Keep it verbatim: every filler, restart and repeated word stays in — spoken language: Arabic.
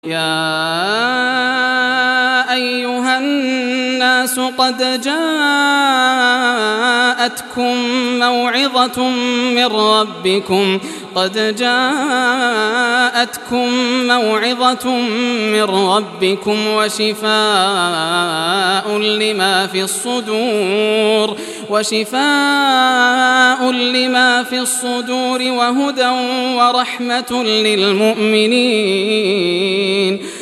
يا أيها الناس قد جاءتكم موعظة من ربكم قد جاءتكم موعظة من ربكم وشفاء لما في الصدور وشفاء لما في الصدور وهدى ورحمة للمؤمنين